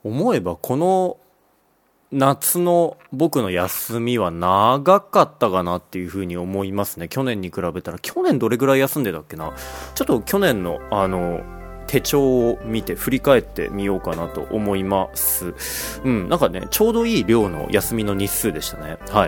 思えばこの夏の僕の休みは長かったかなっていうふうに思いますね。去年に比べたら。去年どれぐらい休んでたっけな。ちょっと去年の手帳を見て振り返ってみようかなと思います。なんかね、ちょうどいい量の休みの日数でしたね。はい。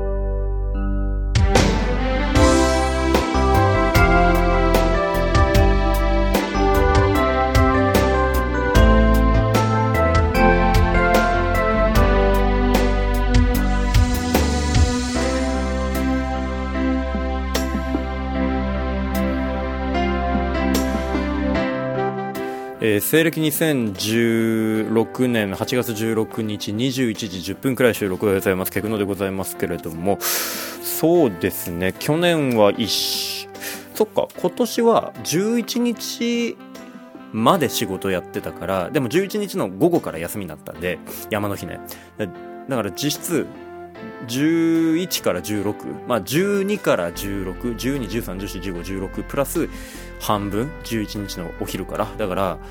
西暦2016年8月16日21時10分くらい収録でございます。ケクノでございますけれども、そうですね、去年はそっか、今年は11日まで仕事やってたから、でも11日の午後から休みになったんで、山の日ね。だから実質11から16、12から16、12、13、14、15、16プラス半分、11日のお昼から、だから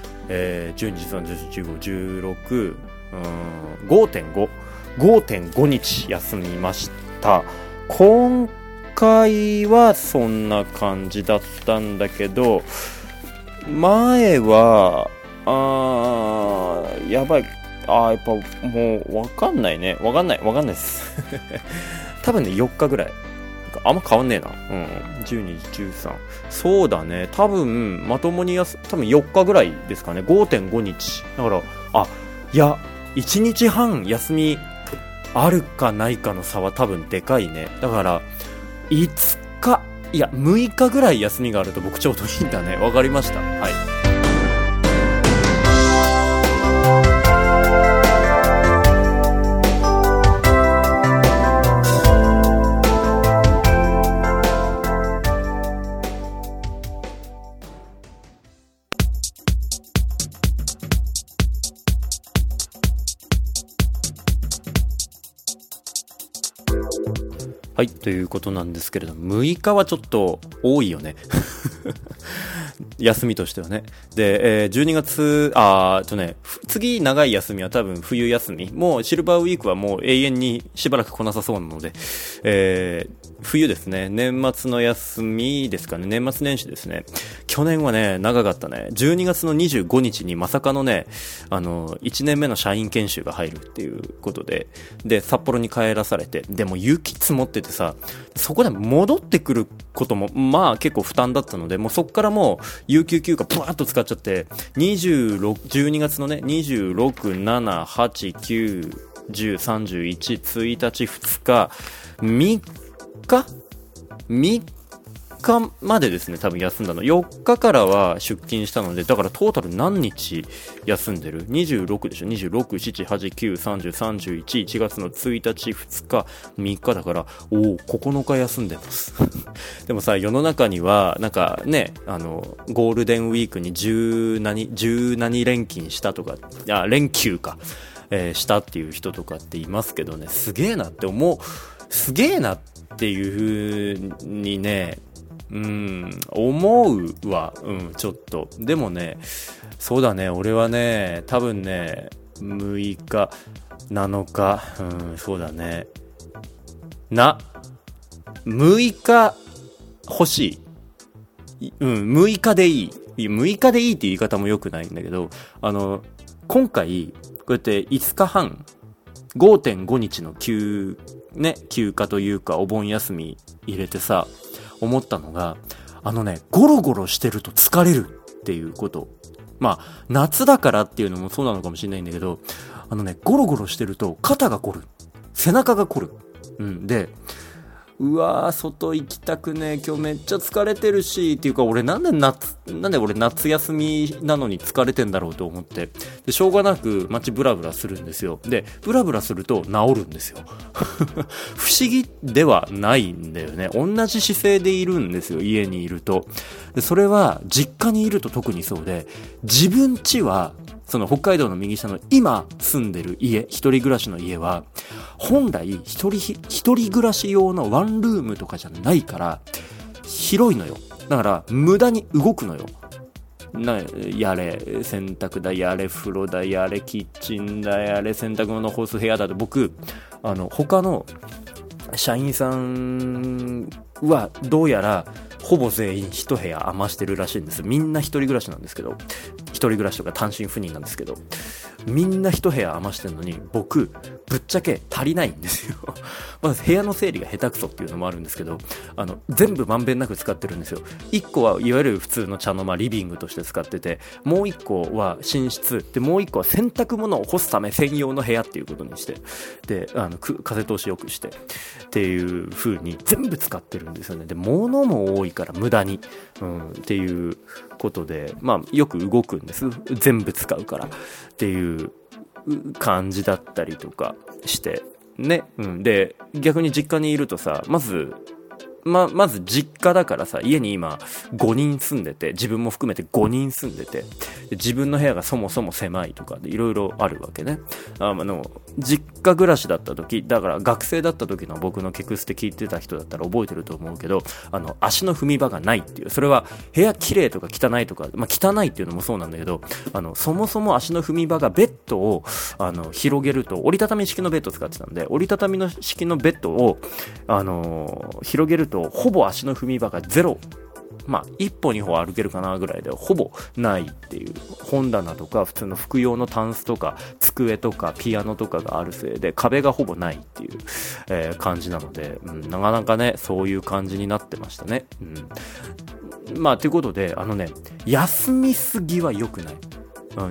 、12、13、14、15、16、5.5日休みました。今回はそんな感じだったんだけど、前はやばい、やっぱもうわかんないね。わかんないです多分ね、4日ぐらいあんま変わんねえな。12、13、そうだね、多分まともに多分4日ぐらいですかね。 5.5 日だから、いや1日半休みあるかないかの差は多分でかいね。だから5日、いや6日ぐらい休みがあると僕ちょうどいいんだね。わかりました。はい。はい、ということなんですけれども、6日はちょっと多いよね休みとしてはね。で、12月、次長い休みは多分冬休み。もうシルバーウィークはもう永遠にしばらく来なさそうなので、冬ですね。年末の休みですかね。年末年始ですね。去年はね、長かったね。12月の25日にまさかのね、1年目の社員研修が入るっていうことで、札幌に帰らされて、でも雪積もっててさ、そこで戻ってくることも、結構負担だったので、もうそっからもう、有給休暇ブワーッと使っちゃって、12月のね、26、7、8、9、10、31、1日、2日、3日までですね、多分休んだの。4日からは出勤したので、だからトータル何日休んでる ?26 でしょ ?26、7、8、9、30、31、1月の1日、2日、3日だから、9日休んでます。でもさ、世の中には、なんかね、ゴールデンウィークに10何連勤したとか、連休か、したっていう人とかっていますけどね、すげえなっていう風にね、思うわ。ちょっと。でもね、そうだね、俺はね、多分ね、6日、7日、そうだね。6日欲しい。6日でいい。6日でいいって言い方も良くないんだけど、今回、こうやって5日半、5.5 日の休暇というかお盆休み入れてさ、思ったのが、ゴロゴロしてると疲れるっていうこと。夏だからっていうのもそうなのかもしれないんだけど、ゴロゴロしてると肩が凝る。背中が凝る。で、外行きたくねえ、今日めっちゃ疲れてるし、っていうか俺なんで俺夏休みなのに疲れてんだろうと思って、で、しょうがなく街ブラブラするんですよ。で、ブラブラすると治るんですよ。不思議ではないんだよね。同じ姿勢でいるんですよ、家にいると。で、それは実家にいると特にそうで、自分家は、その北海道の右下の今住んでる家、一人暮らしの家は、本来一人暮らし用のワンルームとかじゃないから、広いのよ。だから無駄に動くのよ。 やれ洗濯だ、やれ風呂だ、やれキッチンだ、やれ洗濯物干す部屋だと、僕他の社員さんはどうやらほぼ全員一部屋余してるらしいんです。みんな一人暮らしなんですけど、一人暮らしとか単身赴任なんですけど、みんな一部屋余してるのに、僕ぶっちゃけ足りないんですよまず部屋の整理が下手くそっていうのもあるんですけど、全部まんべんなく使ってるんですよ。1個はいわゆる普通の茶の間リビングとして使ってて、もう1個は寝室で、もう1個は洗濯物を干すため専用の部屋っていうことにして、で風通しよくしてっていう風に全部使ってるんですよね。で物も多いから無駄に、っていうことで、よく動くんです、全部使うからっていう感じだったりとかしてね。で逆に実家にいるとさ、まず実家だからさ、家に今5人住んでて、自分も含めて5人住んでて、自分の部屋がそもそも狭いとかでいろいろあるわけね。実家暮らしだった時、だから学生だった時の僕のケクステ聞いてた人だったら覚えてると思うけど、足の踏み場がないっていう、それは部屋綺麗とか汚いとか、汚いっていうのもそうなんだけど、そもそも足の踏み場が、ベッドを広げると、折りたたみ式のベッド使ってたんで、折りたたみの式のベッドを広げるとほぼ足の踏み場がゼロ、一歩二歩歩けるかなぐらいでほぼないっていう、本棚とか普通の服用のタンスとか机とかピアノとかがあるせいで壁がほぼないっていう、感じなので、なかなかねそういう感じになってましたね。ということで休みすぎは良くない。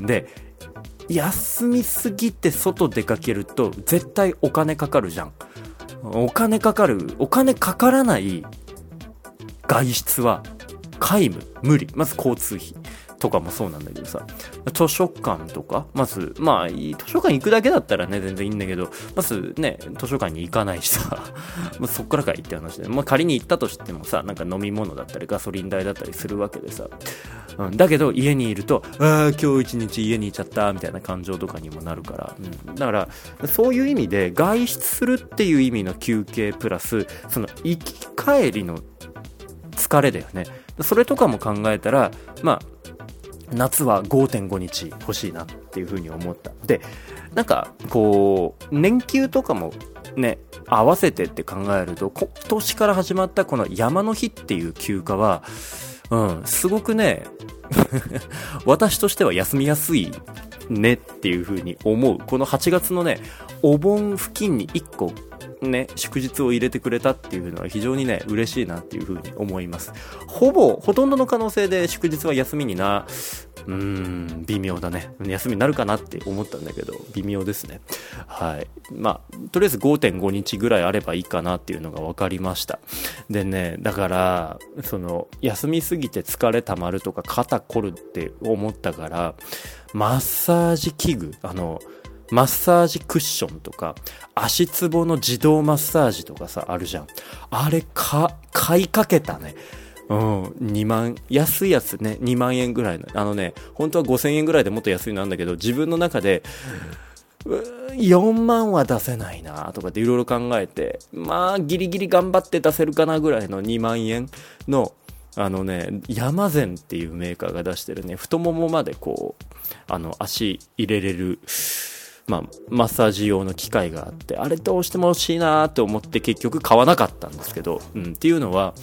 で休みすぎて外出かけると絶対お金かかるじゃん。お金かからない外出は皆無理。まず交通費とかもそうなんだけどさ、図書館とか、まず図書館行くだけだったらね全然いいんだけど、まずね図書館に行かないしさそっからかいって話で、仮に行ったとしてもさ、なんか飲み物だったりガソリン代だったりするわけでさ、だけど家にいると今日一日家にいちゃったみたいな感情とかにもなるから、だからそういう意味で外出するっていう意味の休憩プラス、その行き帰りの疲れだよね。それとかも考えたら、夏は 5.5 日欲しいなっていう風に思った。でなんかこう年休とかもね合わせてって考えると、今年から始まったこの山の日っていう休暇はすごくね私としては休みやすいねっていう風に思う。この8月のねお盆付近に1個ね祝日を入れてくれたっていうのは非常にね嬉しいなっていう風に思います。ほとんどの可能性で祝日は休みに微妙だね。休みになるかなって思ったんだけど微妙ですね。はい。とりあえず 5.5 日ぐらいあればいいかなっていうのが分かりました。でね、だからその休みすぎて疲れたまるとか肩こるって思ったから、マッサージ器具、マッサージクッションとか足つぼの自動マッサージとかさあるじゃん。あれ買いかけたね。2万、安いやつね、2万円ぐらいの。本当は5000円ぐらいでもっと安いのなんだけど、自分の中で、4万は出せないなとかっていろいろ考えて、ギリギリ頑張って出せるかなぐらいの2万円の、ヤマゼンっていうメーカーが出してるね、太ももまでこう、足入れれる、マッサージ用の機械があって、あれどうしても欲しいなと思って結局買わなかったんですけど、っていうのは、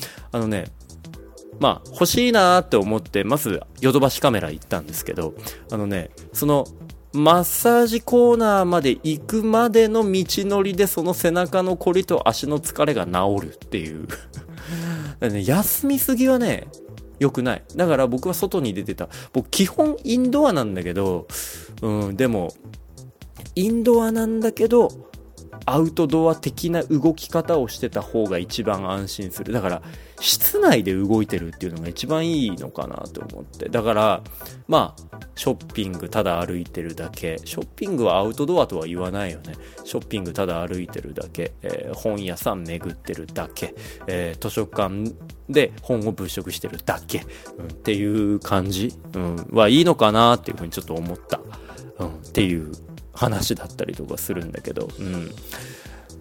欲しいなーって思って、まず、ヨドバシカメラ行ったんですけど、その、マッサージコーナーまで行くまでの道のりで、その背中のこりと足の疲れが治るっていう。休みすぎはね、良くない。だから僕は外に出てた。僕、基本インドアなんだけど、でも、インドアなんだけど、アウトドア的な動き方をしてた方が一番安心する。だから室内で動いてるっていうのが一番いいのかなと思って、だからショッピングただ歩いてるだけ、ショッピングはアウトドアとは言わないよね。ショッピングただ歩いてるだけ、本屋さん巡ってるだけ、図書館で本を物色してるだけ、っていう感じ、はいいのかなっていうふうにちょっと思った、っていう話だったりとかするんだけど、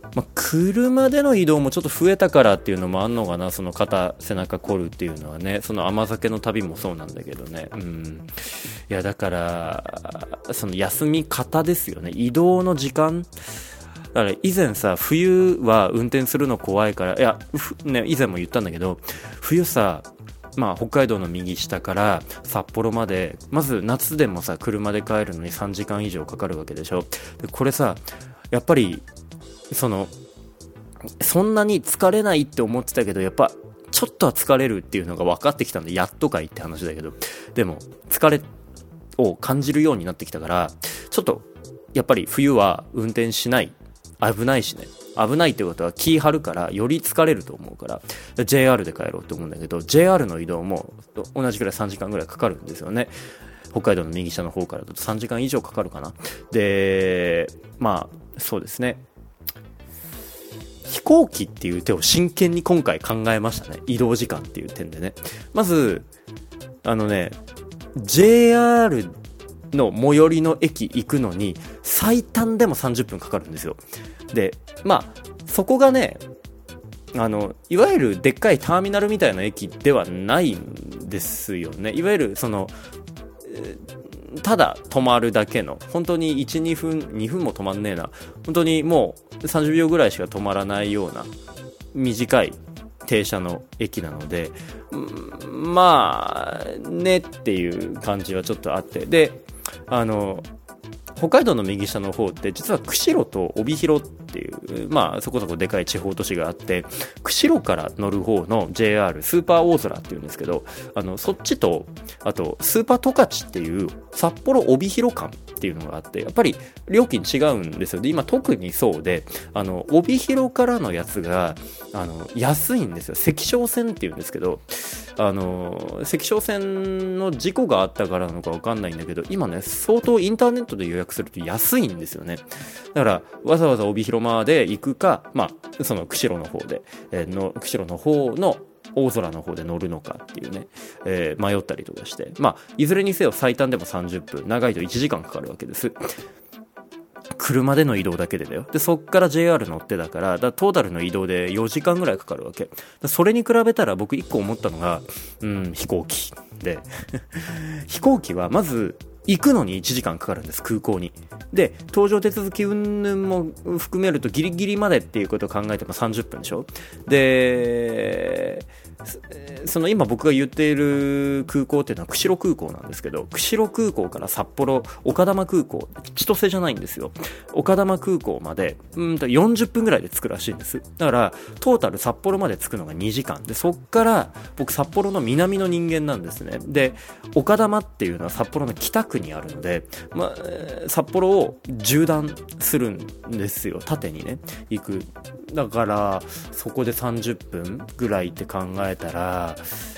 車での移動もちょっと増えたからっていうのもあんのかな、その肩背中凝るっていうのはね。その甘酒の旅もそうなんだけどね。いやだからその休み方ですよね、移動の時間。だから以前さ、冬は運転するの怖いから、いやね、以前も言ったんだけど、冬さ、まあ北海道の右下から札幌まで、まず夏でもさ車で帰るのに3時間以上かかるわけでしょ。でこれさ、やっぱりそんなに疲れないって思ってたけど、やっぱちょっとは疲れるっていうのが分かってきたんで、やっとかいって話だけど、でも疲れを感じるようになってきたから、ちょっとやっぱり冬は運転しない、危ないしね、危ないってことは気張るからより疲れると思うから、 JR で帰ろうって思うんだけど、 JR の移動も同じくらい3時間ぐらいかかるんですよね。北海道の右下の方からだと3時間以上かかるかな。でまあそうですね、飛行機っていう手を真剣に今回考えましたね、移動時間っていう点でね。まずJR の最寄りの駅行くのに最短でも30分かかるんですよ。でまあそこがね、いわゆるでっかいターミナルみたいな駅ではないんですよね。いわゆるただ止まるだけの、本当に 1,2 分2分も止まんねえな、本当にもう30秒ぐらいしか止まらないような短い停車の駅なので、まあねっていう感じはちょっとあって、で北海道の右下の方って実は釧路と帯広っていう、まあそこそこでかい地方都市があって、釧路から乗る方の JR スーパー大空っていうんですけど、そっちとあとスーパー十勝っていう札幌帯広間っていうのがあって、やっぱり料金違うんですよ。で今特にそうで、帯広からのやつが安いんですよ。関商線っていうんですけど、関商線の事故があったからなのか分かんないんだけど、今ね相当インターネットで予約すると安いんですよね。だからわざわざ帯広まで行くか、まあその釧路の方で、釧路の方の大空の方で乗るのかっていうね、迷ったりとかして、まあいずれにせよ最短でも30分、長いと1時間かかるわけです。車での移動だけでだよ。でそっから JR 乗ってだから、トータルの移動で4時間ぐらいかかるわけ。それに比べたら僕1個思ったのが、飛行機で飛行機はまず行くのに1時間かかるんです、空港に。で搭乗手続き云々も含めるとギリギリまでっていうことを考えても30分でしょ。で今僕が言っている空港っていうのは釧路空港なんですけど、釧路空港から札幌丘珠空港、千歳じゃないんですよ、丘珠空港まで40分ぐらいで着くらしいんです。だからトータル札幌まで着くのが2時間で、そっから僕札幌の南の人間なんですね。で丘珠っていうのは札幌の北区にあるので、札幌を縦断するんですよ、縦にね行く。だからそこで30分ぐらいって考えたら、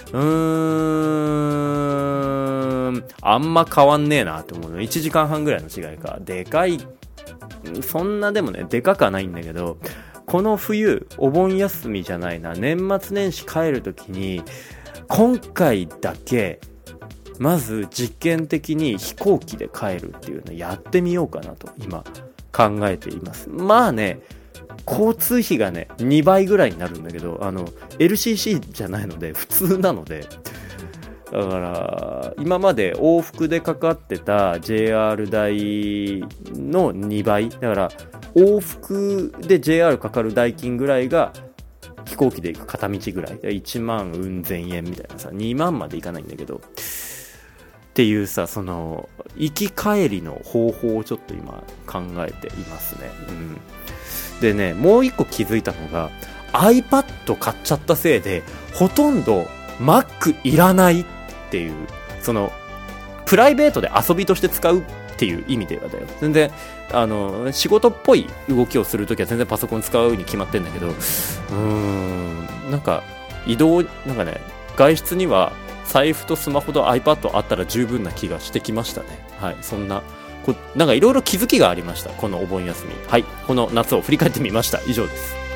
あんま変わんねえなって思うの。1時間半ぐらいの違いか。でかい、そんなでもねでかくはないんだけど、この冬お盆休みじゃないな、年末年始帰るときに今回だけまず実験的に飛行機で帰るっていうのをやってみようかなと今考えています。まあね、交通費がね2倍ぐらいになるんだけど、LCC じゃないので普通なので、だから今まで往復でかかってた JR 代の2倍だから、往復で JR かかる代金ぐらいが飛行機で行く片道ぐらい、1万うん千円みたいなさ、2万までいかないんだけどっていうさ、行き帰りの方法をちょっと今考えていますね。でね、もう一個気づいたのが iPad 買っちゃったせいでほとんど Mac いらないっていう、プライベートで遊びとして使うっていう意味ではだよ。全然仕事っぽい動きをするときは全然パソコン使うに決まってんだけど、なんか移動、なんかね、外出には財布とスマホと iPad あったら十分な気がしてきましたね。はい、そんななんかいろいろ気づきがありました、このお盆休み。はい、この夏を振り返ってみました。以上です。